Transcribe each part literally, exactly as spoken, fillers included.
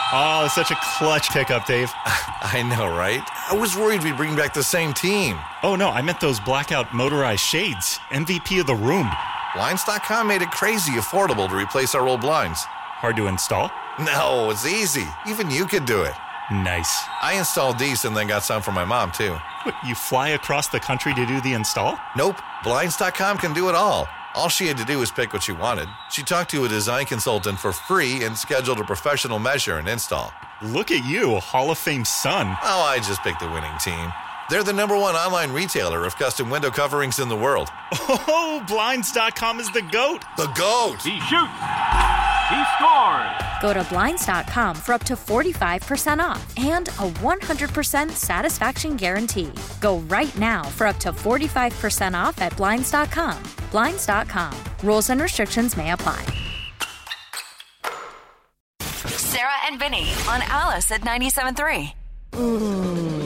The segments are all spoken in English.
Oh, such a clutch pickup, Dave. I know, right? I was worried we'd bring back the same team. Oh, no, I meant those blackout motorized shades. M V P of the room. Blinds dot com made it crazy affordable to replace our old blinds. Hard to install? No, it's easy. Even you could do it. Nice. I installed these and then got some for my mom, too. What, you fly across the country to do the install? Nope. Blinds dot com can do it all. All she had to do was pick what she wanted. She talked to a design consultant for free and scheduled a professional measure and install. Look at you, a Hall of Fame son. Oh, I just picked the winning team. They're the number one online retailer of custom window coverings in the world. Oh, Blinds dot com is the GOAT. The GOAT! He shoots! He scores! Go to Blinds dot com for up to forty-five percent off and a one hundred percent satisfaction guarantee. Go right now for up to forty-five percent off at Blinds dot com. Blinds dot com. Rules and restrictions may apply. Sarah and Vinny on Alice at ninety-seven point three.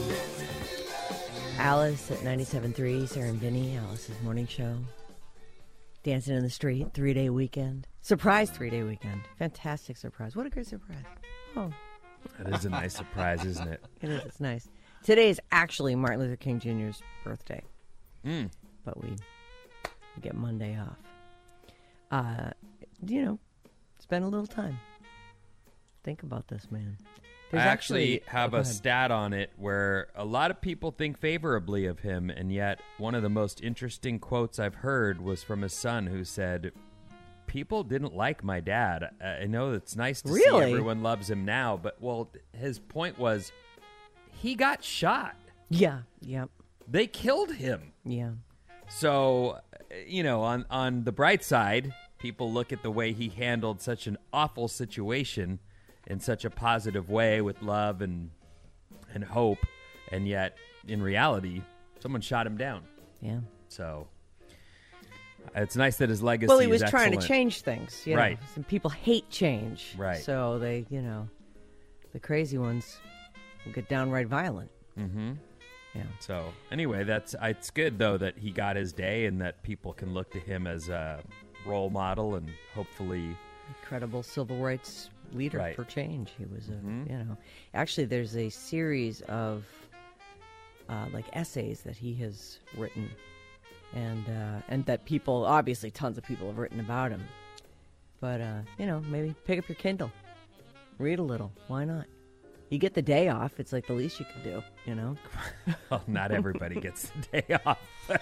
Alice at ninety-seven point three, Sarah and Vinny, Alice's morning show. Dancing in the street, three-day weekend. Surprise three-day weekend. Fantastic surprise. What a great surprise. Oh. That is a nice surprise, isn't it? It is. It's nice. Today is actually Martin Luther King Junior's birthday. Mm. But we, we get Monday off. Uh, you know, spend a little time. Think about this, man. There's I actually, actually have oh, a stat on it where a lot of people think favorably of him, and yet one of the most interesting quotes I've heard was from his son, who said, people didn't like my dad. I know it's nice to really? see everyone loves him now, but, well, his point was he got shot. Yeah, yep. They killed him. Yeah. So, you know, on, on the bright side, people look at the way he handled such an awful situation in such a positive way with love and and hope, and yet in reality, someone shot him down. Yeah. So it's nice that his legacy. Well, he was is trying excellent. to change things, you right? Know? Some people hate change, right? So they, you know, the crazy ones will get downright violent. Mm-hmm. Yeah. So anyway, that's it's good though that he got his day, and that people can look to him as a role model, and hopefully incredible civil rights leader right. for change. He was a, mm-hmm. you know, actually there's a series of uh, like essays that he has written, and uh, and that people, obviously tons of people have written about him. But uh, you know, maybe pick up your Kindle, read a little. Why not? You get the day off. It's like the least you can do, you know? Well, not everybody gets the day off.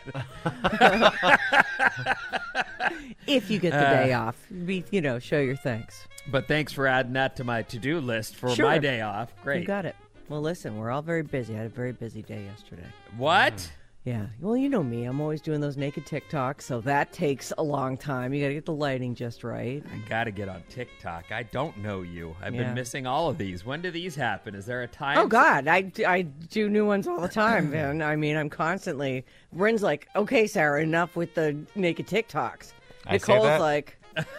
If you get the Uh, day off, be, you know, show your thanks. But thanks for adding that to my to-do list for Sure. my day off. Great. You got it. Well, listen, we're all very busy. I had a very busy day yesterday. What? Yeah. Well, you know me. I'm always doing those naked TikToks, so that takes a long time. You got to get the lighting just right. I got to get on TikTok. I don't know you. I've Yeah. been missing all of these. When do these happen? Is there a time? Oh, God. I, I do new ones all the time, man. I mean, I'm constantly... Bryn's like, okay, Sarah, enough with the naked TikToks. I say Nicole's that? like...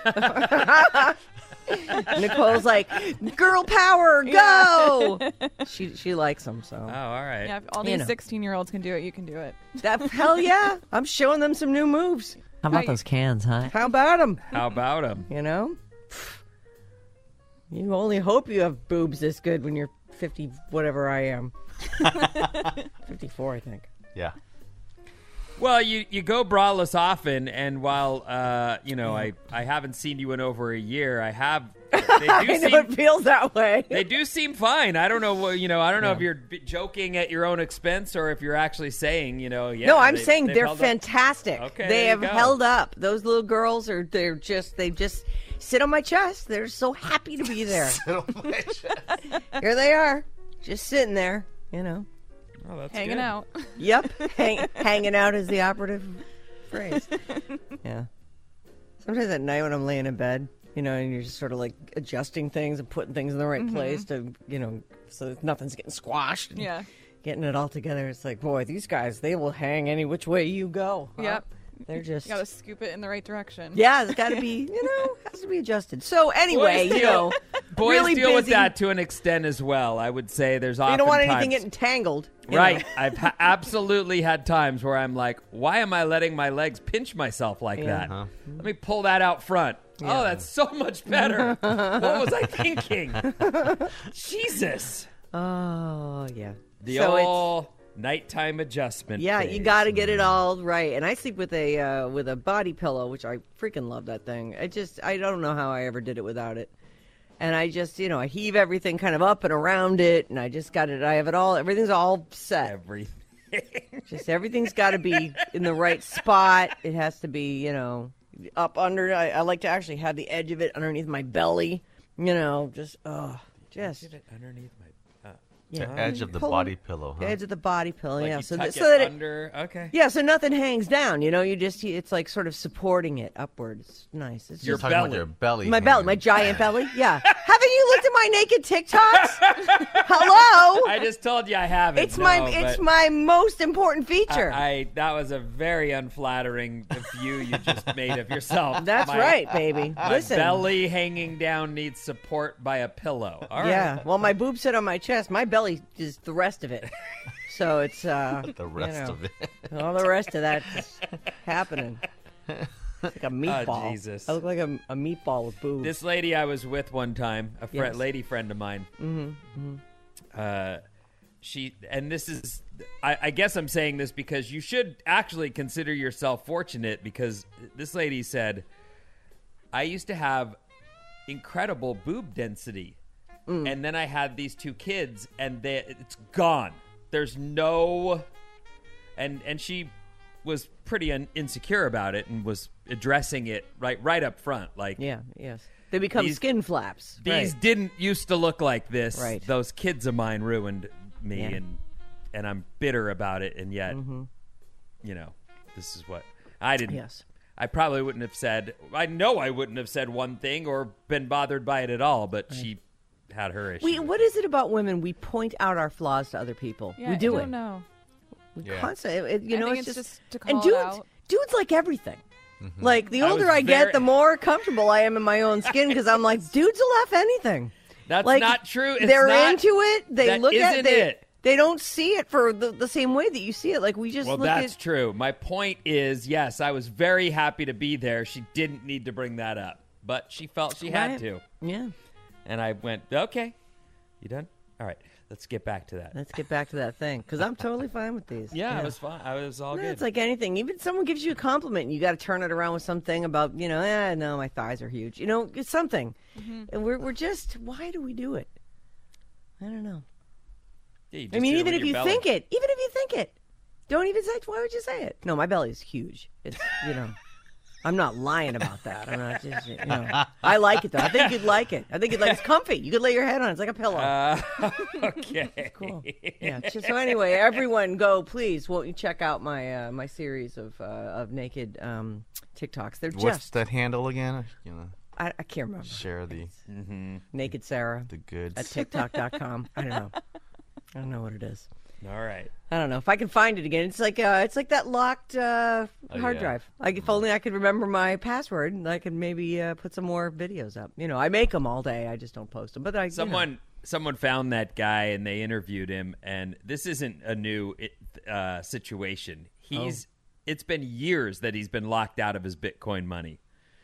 Nicole's like, girl power, go! she she likes them, so. Oh, all right. Yeah, if all You these know. sixteen-year-olds can do it, you can do it. That, hell yeah. I'm showing them some new moves. How about I- those cans, huh? How about them? How about them? You know? You only hope you have boobs this good when you're fifty, whatever I am. fifty-four, I think. Yeah. Well, you, you go braless often, and while uh, you know I, I haven't seen you in over a year, I have. They do I know seem, it feels that way. They do seem fine. I don't know. what- You know, I don't know if you're b- joking at your own expense or if you're actually saying, you know, yeah. no, I'm they- saying they've they're held up. fantastic. Okay, they there you have go. held up. Those little girls are, they're just, they just sit on my chest. They're so happy to be there. Here they are, just sitting there, you know. Oh, that's Hanging good. out. Yep. Hang, hanging out is the operative phrase. Yeah. Sometimes at night when I'm laying in bed, you know, and you're just sort of like adjusting things and putting things in the right Mm-hmm. place to, you know, so that nothing's getting squashed. and Yeah. Getting it all together. It's like, boy, these guys, they will hang any which way you go. huh? Yep. They're just. You gotta scoop it in the right direction. Yeah, it's got to be, you know, has to be adjusted. So anyway, Boys you know, boys really deal busy. with that to an extent as well. I would say there's often You don't want anything times, getting tangled. you right. know. I've ha- absolutely had times where I'm like, why am I letting my legs pinch myself like Yeah. that? Let me pull that out front. Oh, that's so much better. What was I thinking? Jesus. Oh, yeah. The So it's- old nighttime adjustment. Yeah, phase. you got to get it all right. And I sleep with a uh, with a body pillow, which I freaking love that thing. I just I don't know how I ever did it without it. And I just, you know, I heave everything kind of up and around it, and I just got it. I have it all. Everything's all set. Everything. Just everything's got to be in the right spot. It has to be, you know, up under. I, I like to actually have the edge of it underneath my belly. You know, just oh, just Get it underneath my. Uh, yeah. The edge of the Pull body it- pillow, The huh? edge of the body pillow. like yeah, you so tuck that, it so that it, under. Okay. yeah, so nothing hangs down. You know, you just it's like sort of supporting it upwards. It's nice. It's Your just Talking about belly. your belly. my belly, hanging. my giant belly. Yeah. Haven't you looked at my naked TikToks? Hello. I just told you I haven't. It's my no, it's but my most important feature. I, I that was a very unflattering view you just made of yourself. That's My- right, baby. My Listen. belly hanging down needs support by a pillow. All right. Yeah. Well, my boobs sit on my chest. My belly is the rest of it. So it's uh The rest you know, of it. all the rest of that's happening. It's like a meatball. Jesus. I look like a, a meatball with boobs. This lady I was with one time, a fri Yes. lady friend of mine. Mm-hmm. Uh, she and this is, I, I guess I'm saying this because you should actually consider yourself fortunate because this lady said, I used to have incredible boob density, Mm. and then I had these two kids, and they, it's gone. There's no, and and she was pretty un- insecure about it and was addressing it right right up front, like Yeah, yes. They become These- skin flaps. these right. didn't used to look like this. Right. Those kids of mine ruined me, Yeah. and and I'm bitter about it. And yet, you know, this is what I didn't. Yes. I probably wouldn't have said. I know I wouldn't have said one thing or been bothered by it at all. But she had her issue. We, what is it about women? We point out our flaws to other people. Yeah, we do I it. don't know. We Yeah. constantly. It, you I know, think it's, it's just, just to and call it dudes, out. dudes like everything. Like the I older was I very- get, the more comfortable I am in my own skin because I'm like, dudes will laugh anything. That's like, not true. It's they're not- into it. They that look at isn't they, it. They don't see it for the, the same way that you see it. Like we just Well, look that's at. true. My point is, yes, I was very happy to be there. She didn't need to bring that up, but she felt she had Right. to. Yeah. And I went, okay. You done? All right. Let's get back to that. Let's get back to that thing because I'm totally fine with these. Yeah, I was fine. I was all No, good. it's like anything. Even someone gives you a compliment, and you got to turn it around with something about, you know, eh, no, my thighs are huge. You know, it's something. And we're we're just, why do we do it? I don't know. Yeah, you I just mean, do it even with if your you belly. think it, even if you think it, don't even say. Why would you say it? No, my belly is huge. It's you know, I'm not lying about that. I'm not just you know. I like it though. I think you'd like it. I think it like it's comfy. You could lay your head on it. It's like a pillow. Uh, okay. Cool. Yeah. So anyway, everyone go please. Won't you check out my uh, my series of uh, of naked um, TikToks? They're What's just that handle again? You know, I, I can't remember. share the Naked Sarah the goods. at TikTok dot com. I don't know. I don't know what it is. All right. I don't know if I can find it again. It's like uh, it's like that locked uh, Oh, hard yeah. drive. Like if only I could remember my password, I could maybe uh, put some more videos up. You know, I make them all day. I just don't post them. But I you know. Someone someone found that guy and they interviewed him, and this isn't a new uh, situation. He's it's been years that he's been locked out of his Bitcoin money.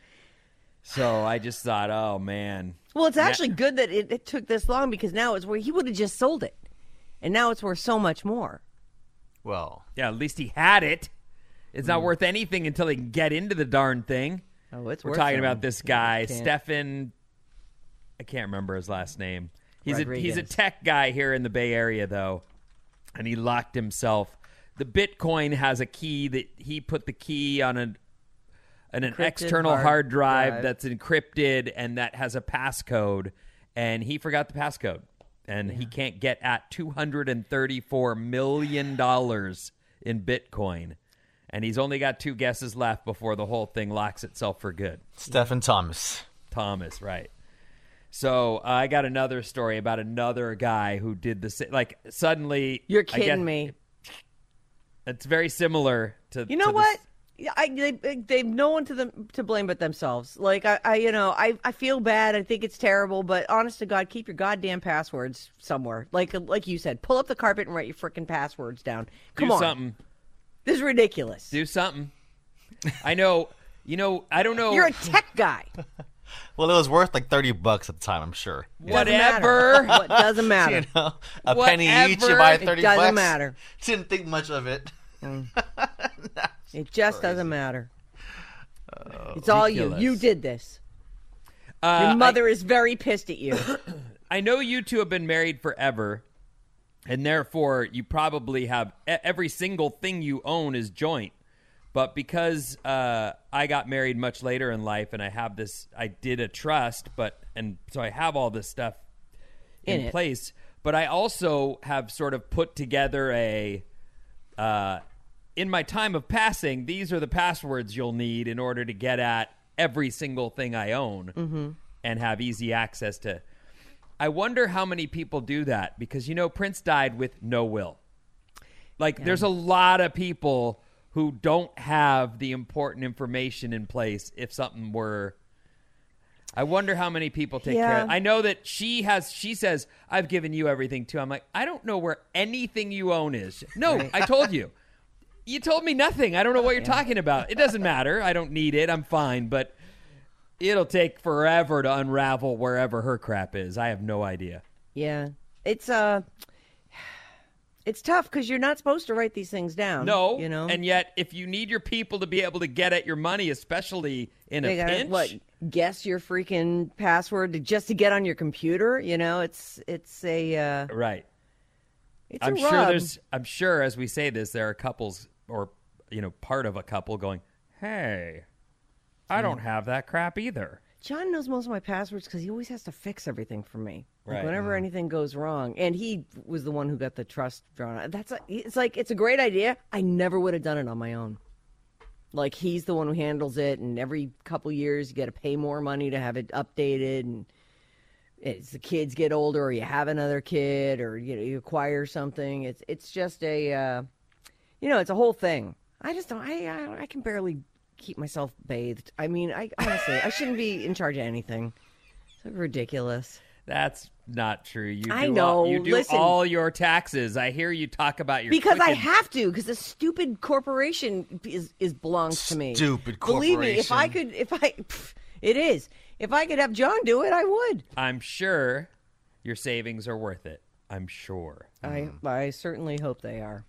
So I just thought, oh man. Well, it's Yeah. actually good that it, it took this long because now it's where he would have just sold it, and now it's worth so much more. Well, Yeah, at least he had it. It's not worth anything until he can get into the darn thing. Oh, it's We're worth talking it. about this guy, Can't- Stefan. I can't remember his last name. He's a he's a Rodriguez. tech guy here in the Bay Area, though, and he locked himself. The Bitcoin has a key that he put the key on an on an Encrypted external hard, hard drive, drive. that's encrypted and that has a passcode, and he forgot the passcode, and he can't get at two hundred and thirty-four million dollars in Bitcoin. And he's only got two guesses left before the whole thing locks itself for good. Stephen Thomas. Thomas, right. So uh, I got another story about another guy who did the same. Like, suddenly... You're I kidding guess me. It's very similar to... You know to what? This. Yeah, I they they've no one to them to blame but themselves. Like I, I you know I, I feel bad. I think it's terrible. But honest to God, keep your goddamn passwords somewhere. Like like you said, pull up the carpet and write your freaking passwords down. Come Do on, something. This is ridiculous. Do something. I know. You know. I don't know. You're a tech guy. Well, it was worth like thirty bucks at the time, I'm sure. Whatever. What doesn't matter? You know, a Whatever. penny each, you buy It thirty doesn't bucks. matter. Didn't think much of it. It just doesn't matter. It's all you. ridiculous. You did this. Uh, Your mother is very pissed at you. I, I know you two have been married forever, and therefore you probably have e- every single thing you own is joint. But because uh, I got married much later in life, and I have this, I did a trust, but and so I have all this stuff in, In it. place. But I also have sort of put together a. Uh, in my time of passing, these are the passwords you'll need in order to get at every single thing I own Mm-hmm. and have easy access to. I wonder how many people do that because, you know, Prince died with no will. Like, there's a lot of people who don't have the important information in place if something were. I wonder how many people take Yeah. care of it. I know that she has, she says, I've given you everything too. I'm like, I don't know where anything you own is. No, Right. I told you. You told me nothing. I don't know what you're talking about. It doesn't matter. I don't need it. I'm fine. But it'll take forever to unravel wherever her crap is. I have no idea. Yeah, it's uh, it's tough because you're not supposed to write these things down. No. you know, And yet, if you need your people to be able to get at your money, especially in they a gotta, pinch. what guess your freaking password to just to get on your computer. You know, it's it's a uh, Right. it's I'm a sure rub. there's, I'm sure as we say this, there are couples or, you know, part of a couple going, hey, I don't have that crap either. John knows most of my passwords because he always has to fix everything for me. Like Right. whenever anything goes wrong, and he was the one who got the trust drawn out. That's a, it's like it's a great idea. I never would have done it on my own. Like he's the one who handles it, and every couple years you got to pay more money to have it updated, and as the kids get older, or you have another kid, or you know you acquire something. It's it's just a, uh, you know, it's a whole thing. I just don't. I I, I can barely keep myself bathed. I mean, I honestly, I shouldn't be in charge of anything. It's ridiculous. That's not true. You do I all, know. you do Listen. all your taxes. I hear you talk about your Because I Quicken- have to, because a stupid corporation is is belongs to me. Stupid Believe me, if I corporation. could, if I, pff, it is. If I could have John do it, I would. I'm sure your savings are worth it. I'm sure. I I certainly hope they are.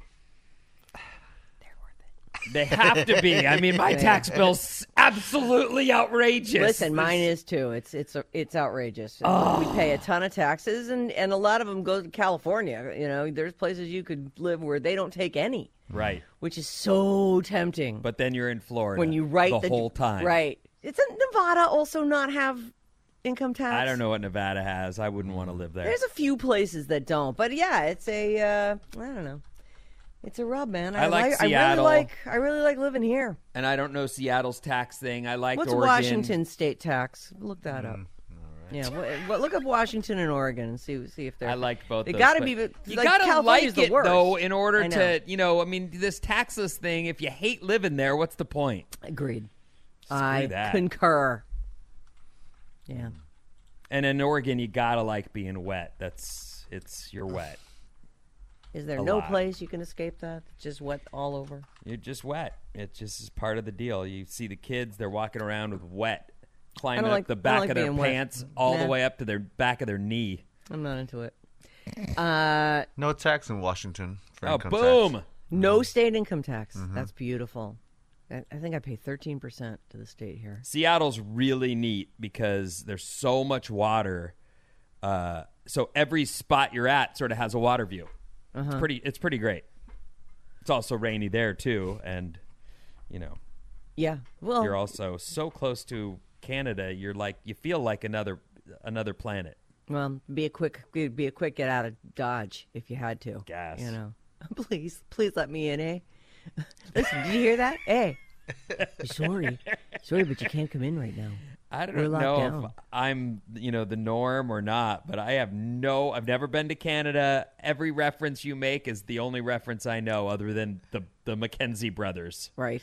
They have to be. I mean, my Yeah. tax bill's absolutely outrageous. Listen, mine is too. It's it's it's outrageous. We pay a ton of taxes, and and a lot of them go to California. You know, there's places you could live where they don't take any, Right. which is so tempting. But then you're in Florida when you write the, the whole time. right? Isn't Nevada also not have income tax? I don't know what Nevada has. I wouldn't want to live there. There's a few places that don't, but yeah, it's a uh, I don't know. It's a rub, man. I like I really Seattle. like. I really like living here. And I don't know Seattle's tax thing. I like What's Oregon. Washington state tax? Look that up. Mm, Yeah, what, what, look up Washington and Oregon and see see if they're. I liked both. They those, gotta but be. You like, gotta California's like the it worst. though, in order I know. to, you know, I mean, this taxless thing. If you hate living there, what's the point? Agreed. Screw I that. concur. Yeah. And in Oregon, you gotta like being wet. That's it's you're wet. Is there A no lot. place you can escape that? Just wet all over. You're just wet. It just is part of the deal. You see the kids; they're walking around with wet, climbing up like- the I don't back like of their being wet. pants all Nah. the way up to their back of their knee. I'm not into it. Uh, No tax in Washington for Oh, income boom! tax. no state income tax. Mm-hmm. That's beautiful. I, I think I pay thirteen percent to the state here. Seattle's really neat because there's so much water. Uh, so every spot you're at sort of has a water view. Uh-huh. It's pretty. It's pretty great. It's also rainy there too, and you know Yeah. Well, you're also so close to Canada. You're like you feel like another another planet. well, be a quick, be a quick get out of Dodge if you had to. Gas. You know, please, please let me in, eh? Listen, did you hear that? Hey, sorry, sorry, but you can't come in right now. I don't We're locked know down. if I'm, you know, the norm or not, but I have no, I've never been to Canada. Every reference you make is the only reference I know other than the, the Mackenzie brothers. Right.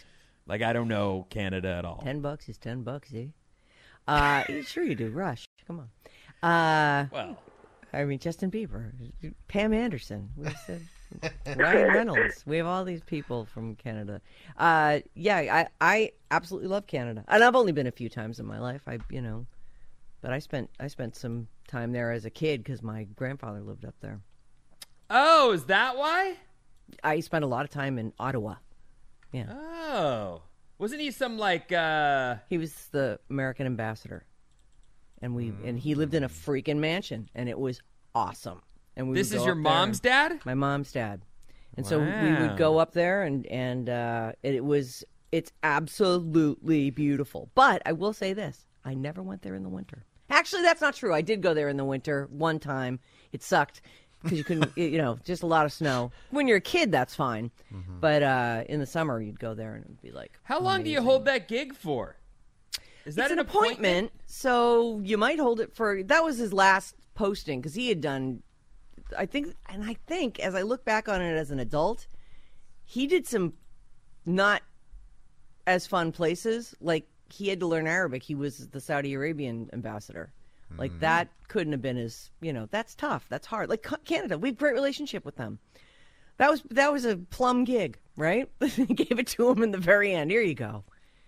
Like, I don't know Canada at all. Ten bucks is ten bucks, eh? Uh, sure you do. Rush. Come on. Uh, Well, I mean, Justin Bieber, Pam Anderson, we said, Ryan Reynolds. We have all these people from Canada. Uh, yeah, I, I absolutely love Canada, and I've only been a few times in my life. I, you know, but I spent I spent some time there as a kid because my grandfather lived up there. oh, is that why? I spent a lot of time in Ottawa. Yeah, Oh, wasn't he some like? uh he was the American ambassador, and we and he lived in a freaking mansion, and it was awesome. And we This would is go your up there mom's and- dad? My mom's dad. And so we Wow. would go up there, and and uh, it was it's absolutely beautiful. But I will say this: I never went there in the winter. Actually, that's not true. I did go there in the winter one time. It sucked because you couldn't, you know, just a lot of snow. When you're a kid, that's fine. But uh, in the summer, you'd go there, and it would be like, How long do you amazing. hold that gig for? Is that It's an appointment, so you might hold it for. That was his last posting because he had done. I think, and I think, as I look back on it as an adult, he did some not as fun places. Like he had to learn Arabic. He was the Saudi Arabian ambassador. Like that couldn't have been as, you know, that's tough. That's hard. Like Ca- Canada, we have a great relationship with them. That was that was a plum gig, right? Gave it to him in the very end. Here you go.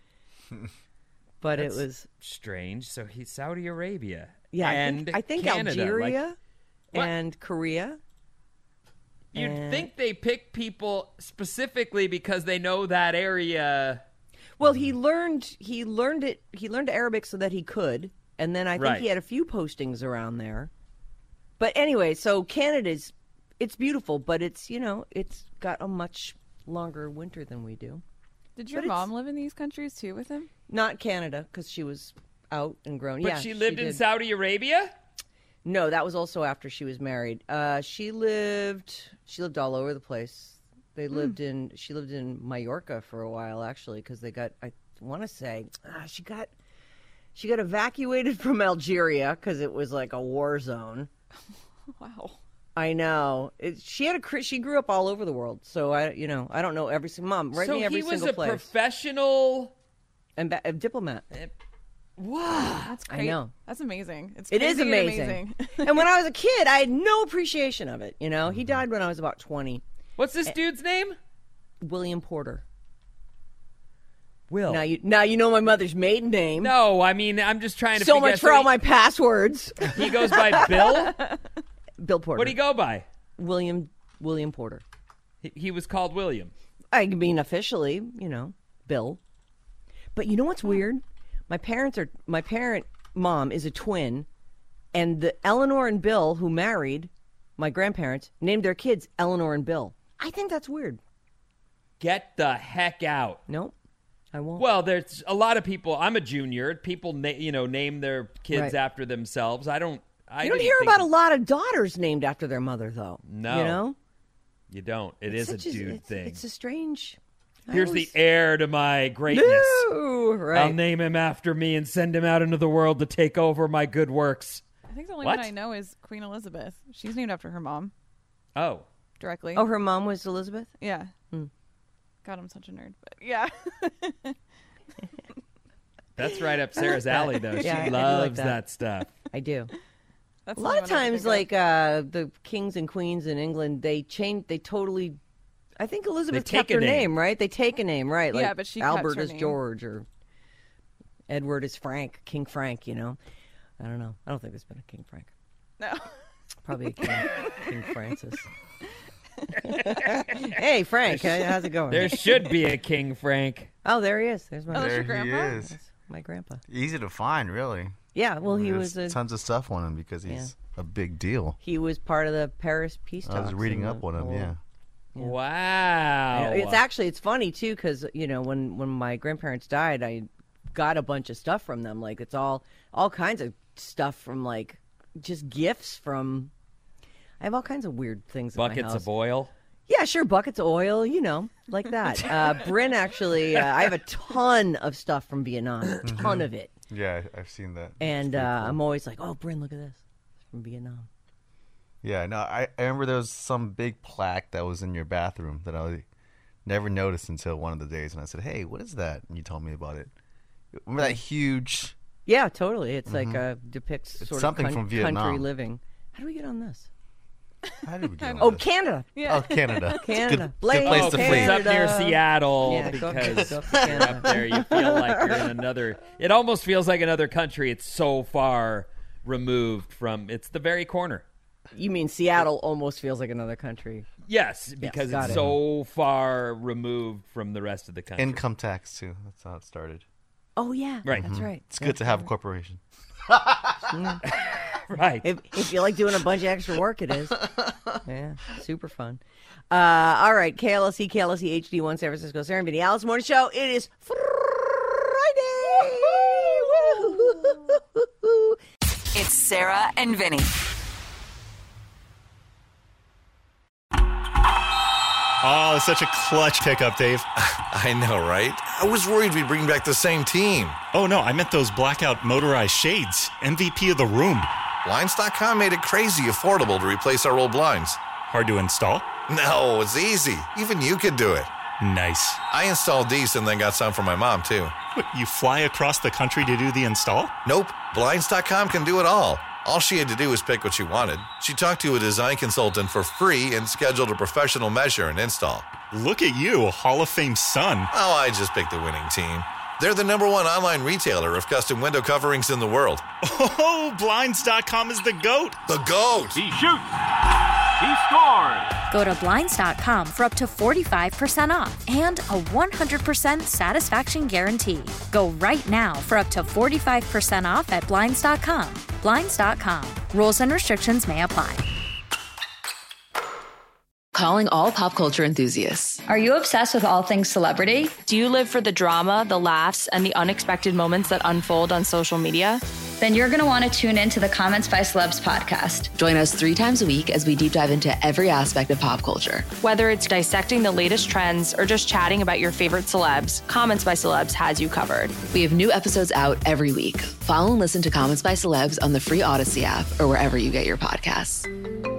But That's it was strange. So he's Saudi Arabia. yeah. and I think, I think Canada. Algeria Like, what? and Korea. you'd and- think they pick people specifically because they know that area. Well, he learned he learned it. He learned Arabic so that he could, and then I think Right. he had a few postings around there. But anyway, so Canada's it's beautiful, but it's you know it's got a much longer winter than we do. Did your But it's- mom live in these countries too with him? Not Canada because she was out and grown. But yeah, she lived in did. Saudi Arabia? No, that was also after she was married. Uh, she lived. She lived all over the place. They lived in. She lived in Mallorca for a while, actually, because they got. I want to say uh, she got. She got evacuated from Algeria because it was like a war zone. Wow. I know. It, she had a. cri- She grew up all over the world, so I. You know, I don't know every single mom. Write so me every he was single a place. professional. and ba- a diplomat. Wow. That's I great. know. That's amazing. It's It is crazy and amazing. And when I was a kid, I had no appreciation of it. You know, Mm-hmm. he died when I was about twenty. What's this dude's name? William Porter. Will. Now you now you know my mother's maiden name. No, I mean, I'm just trying to so figure much out- for so all he- my passwords. He goes by Bill? Bill Porter. What do you go by? William William Porter. He, he was called William. I mean officially, you know, Bill. But you know what's weird? My parents are my parent mom is a twin, and the Eleanor and Bill who married my grandparents named their kids Eleanor and Bill. I think that's weird. Get the heck out. Nope. I won't. Well, there's a lot of people. I'm a junior. People, na- you know, name their kids Right. after themselves. I don't. I you don't didn't hear think- about a lot of daughters named after their mother, though. No. You know? You don't. It It's is a such dude it's, thing. It's a strange. I Here's always- the heir to my greatness. No, right. I'll name him after me and send him out into the world to take over my good works. I think the only What? one I know is Queen Elizabeth. She's named after her mom Oh. directly. Oh, her mom was Elizabeth? yeah. Hmm. God, I'm such a nerd. But yeah. That's right up Sarah's alley, though. Yeah, I- I she do like loves that. that stuff. I do. That's A the lot only of one I can times, think of. like uh, the kings and queens in England, they change. They totally. I think Elizabeth take kept a her name. name, right? They take a name, right? Like Yeah, but she kept Albert her is name. George or Edward is Frank, King Frank. You know, I don't know. I don't think there's been a King Frank. No. Probably a King, King Francis. Hey, Frank, how's it going? There should be a King Frank. Oh, there he is. There's my Oh, that's There your he grandpa? is. That's my grandpa. Easy to find, really. Yeah, well, he There's was a, tons of stuff on him because he's a big deal. he was part of the Paris peace talks. I was reading and up the on him, whole- yeah. Wow. It's actually it's funny too because you know when when my grandparents died, I got a bunch of stuff from them. Like it's all all kinds of stuff from like just gifts from. I have all kinds of weird things. in my buckets house. of oil. Yeah, sure, buckets of oil, you know, like that. Uh, Bryn actually, uh, I have a ton of stuff from Vietnam, a ton of it, Yeah, I- I've seen that. and uh, I'm always like, oh, Bryn, look at this, it's from Vietnam. Yeah, no, I, I remember there was some big plaque that was in your bathroom that I Never noticed until one of the days, and I said, "Hey, what is that?" And you told me about it. Remember that huge? Yeah, totally. It's Mhm. like uh, depicts It's sort something of from country Vietnam. living. How do we get on this? How did we get on Oh, this? Canada. Yeah. Oh, Canada. Canada. Good, Blaze good place to Okay, flee. it's up near Seattle Yeah, go up to- because go up to you're Canada. up there. You feel like you're in another. It almost feels like another country. It's so far removed from. It's the very corner. You mean Seattle almost feels like another country? Yes, because got it's it. so far removed from the rest of the country. Income tax too. That's how it started. Oh yeah, Right. That's right. It's good to have a corporation. Right. If, if you like doing a bunch of extra work, it is. Yeah, super fun. Uh, all right, K L S E, K L S E H D one, San Francisco, Sarah and Vinny, Alice Morning Show. It is Friday. Woo-hoo-hoo-hoo-hoo. It's Sarah and Vinny. Oh, such a clutch pickup, Dave. I know, right? I was worried we'd bring back the same team. Oh, no, I meant those blackout motorized shades. M V P of the room. Blinds dot com made it crazy affordable to replace our old blinds. Hard to install? No, it's easy. Even you could do it. Nice. I installed these and then got some for my mom, too. What, you fly across the country to do the install? Nope, Blinds dot com can do it all. All she had to do was pick what she wanted. She talked to a design consultant for free and scheduled a professional measure and install. Look at you, Hall of Fame son. Oh, I just picked the winning team. They're the number one online retailer of custom window coverings in the world. Oh, Blinds dot com is the GOAT. The GOAT! He shoots. He scores. Go to Blinds dot com for up to forty-five percent off and a one hundred percent satisfaction guarantee. Go right now for up to forty-five percent off at Blinds dot com. Blinds dot com. Rules and restrictions may apply. Calling all pop culture enthusiasts. Are you obsessed with all things celebrity? Do you live for the drama, the laughs, and the unexpected moments that unfold on social media? Then you're going to want to tune in to the Comments by Celebs podcast. Join us three times a week as we deep dive into every aspect of pop culture. Whether it's dissecting the latest trends or just chatting about your favorite celebs, Comments by Celebs has you covered. We have new episodes out every week. Follow and listen to Comments by Celebs on the free Odyssey app or wherever you get your podcasts.